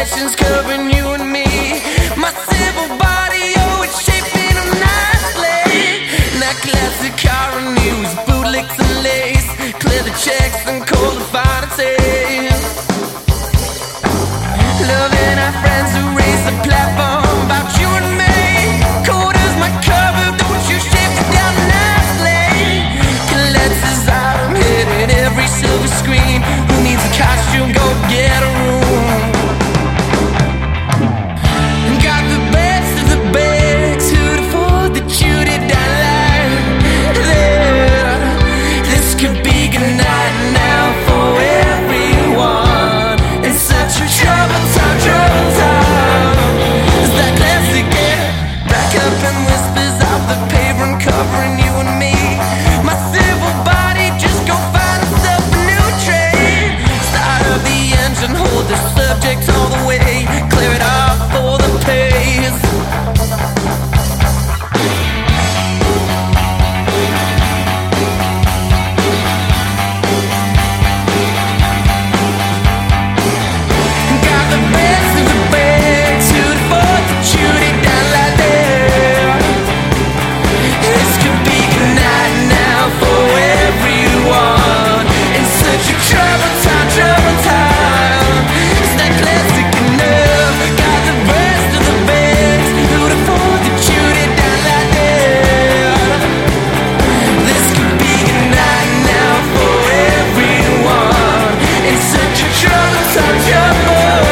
possessions covering you and me. My civil body, oh, it's shaping up nicely. That classic car and news, bootlicks and lace, clear the checks and call the final taste. Loving our friends who raise the platform about you and me. Cold as my cover, don't you shift it down nicely. Collector's item hitting every silver screen. Who needs a costume? Go get a room. Got the best of the bags. Who'd afford the cutie dollar? There, this could be good night now for everyone. It's such a trouble time, trouble time. It's that classic air, back up and whispers out the pavement covering you and me. My civil body, just go find yourself a new trade. Start up the engine, hold the subject all the way, clear it off for the pace. Got the best of the bags, who'd afford to shoot it down like that? This could be good night now for everyone. It's such a trouble time, trouble time. It's that classic enough. Got the best of the bags, who'd afford to shoot it down like that? This could be good night now for everyone. It's such a trouble time, trouble time.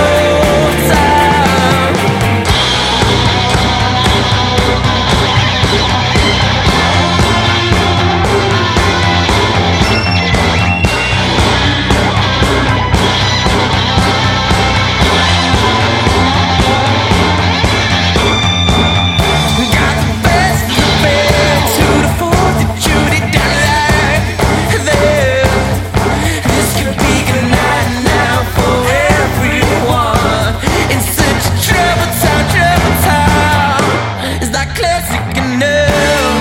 Got the best of the bags, who'd afford to shoot it down like that? This could be good night now for everyone. It's such a trouble time, trouble time. Is that classic enough?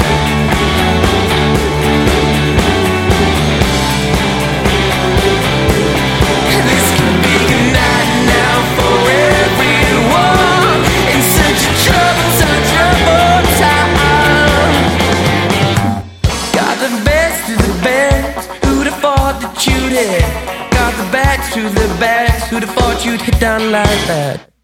This could be good night now for everyone. It's such a trouble time, trouble time. Got the best of the best, who'd afford to shoot it? Got the bags to the bags, who'd afford you'd hit down like that?